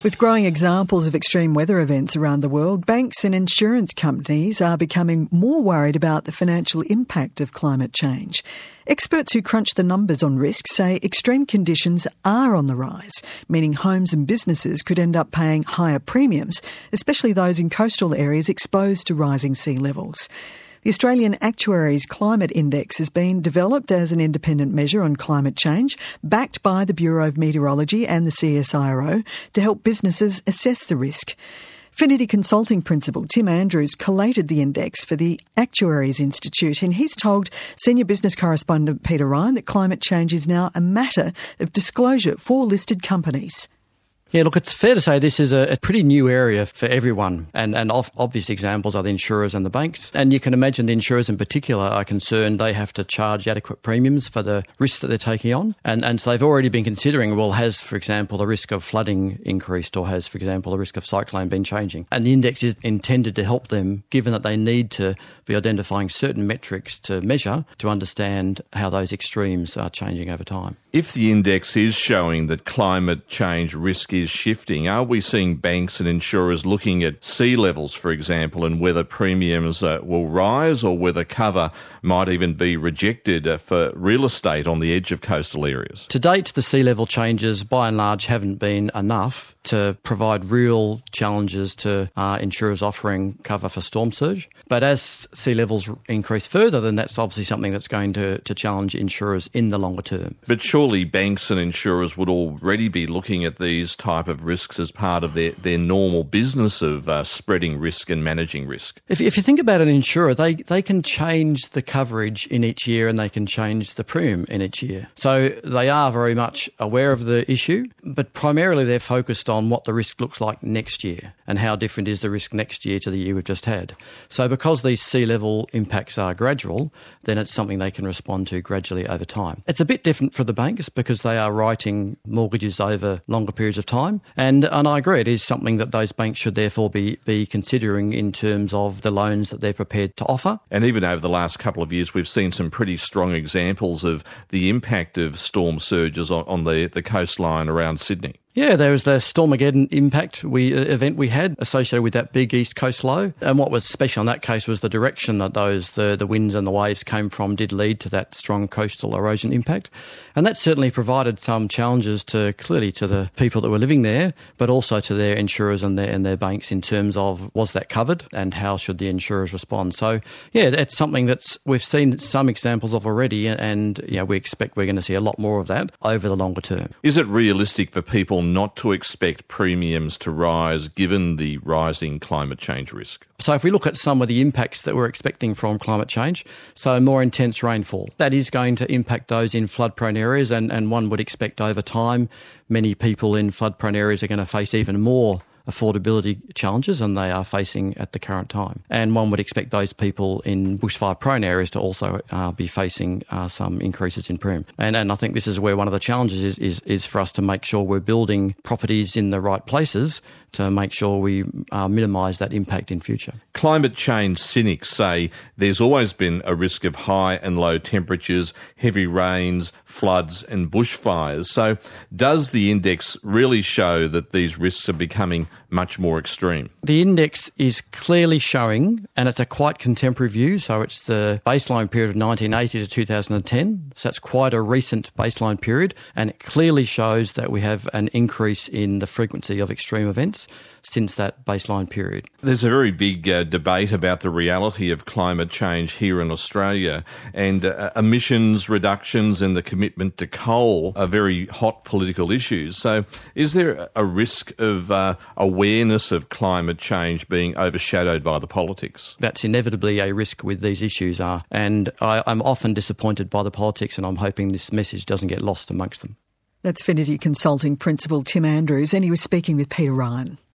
With growing examples of extreme weather events around the world, banks and insurance companies are becoming more worried about the financial impact of climate change. Experts who crunch the numbers on risk say extreme conditions are on the rise, meaning homes and businesses could end up paying higher premiums, especially those in coastal areas exposed to rising sea levels. The Australian Actuaries Climate Index has been developed as an independent measure on climate change, backed by the Bureau of Meteorology and the CSIRO to help businesses assess the risk. Finity Consulting Principal Tim Andrews collated the index for the Actuaries Institute, and he's told senior business correspondent Peter Ryan that climate change is now a matter of disclosure for listed companies. Yeah, look, it's fair to say this is a pretty new area for everyone, and obvious examples are the insurers and the banks. And you can imagine the insurers in particular are concerned they have to charge adequate premiums for the risks that they're taking on. And so they've already been considering, well, has, for example, the risk of flooding increased, or has, for example, the risk of cyclone been changing? And the index is intended to help them, given that they need to be identifying certain metrics to measure to understand how those extremes are changing over time. If the index is showing that climate change risk is shifting, are we seeing banks and insurers looking at sea levels, for example, and whether premiums will rise or whether cover might even be rejected for real estate on the edge of coastal areas? To date, the sea level changes by and large haven't been enough to provide real challenges to insurers offering cover for storm surge. But as sea levels increase further, then that's obviously something that's going to challenge insurers in the longer term. But surely banks and insurers would already be looking at these type of risks as part of their normal business of spreading risk and managing risk. If you think about an insurer, they can change the coverage in each year and they can change the premium in each year. So they are very much aware of the issue, but primarily they're focused on what the risk looks like next year and how different is the risk next year to the year we've just had. So because these sea level impacts are gradual, then it's something they can respond to gradually over time. It's a bit different for the banks because they are writing mortgages over longer periods of time. And I agree, it is something that those banks should therefore be considering in terms of the loans that they're prepared to offer. And even over the last couple of years, we've seen some pretty strong examples of the impact of storm surges on the coastline around Sydney. Yeah, there was the Stormageddon impact event we had associated with that big east coast low. And what was special in that case was the direction that the winds and the waves came from did lead to that strong coastal erosion impact. And that certainly provided some challenges clearly to the people that were living there, but also to their insurers and their banks in terms of was that covered and how should the insurers respond. So, yeah, it's something we've seen some examples of already, and we expect we're going to see a lot more of that over the longer term. Is it realistic for people not to expect premiums to rise given the rising climate change risk? So if we look at some of the impacts that we're expecting from climate change, so more intense rainfall, that is going to impact those in flood-prone areas, and one would expect over time many people in flood-prone areas are going to face even more affordability challenges than they are facing at the current time. And one would expect those people in bushfire-prone areas to also be facing some increases in premium. And I think this is where one of the challenges is for us to make sure we're building properties in the right places to make sure we minimise that impact in future. Climate change cynics say there's always been a risk of high and low temperatures, heavy rains, floods and bushfires. So does the index really show that these risks are becoming much more extreme? The index is clearly showing, and it's a quite contemporary view, so it's the baseline period of 1980 to 2010, so that's quite a recent baseline period, and it clearly shows that we have an increase in the frequency of extreme events since that baseline period. There's a very big debate about the reality of climate change here in Australia, and emissions reductions and the commitment to coal are very hot political issues. So is there a risk of awareness of climate change being overshadowed by the politics? That's inevitably a risk with these issues, and I'm often disappointed by the politics, and I'm hoping this message doesn't get lost amongst them. That's Finity Consulting Principal Tim Andrews, and he was speaking with Peter Ryan.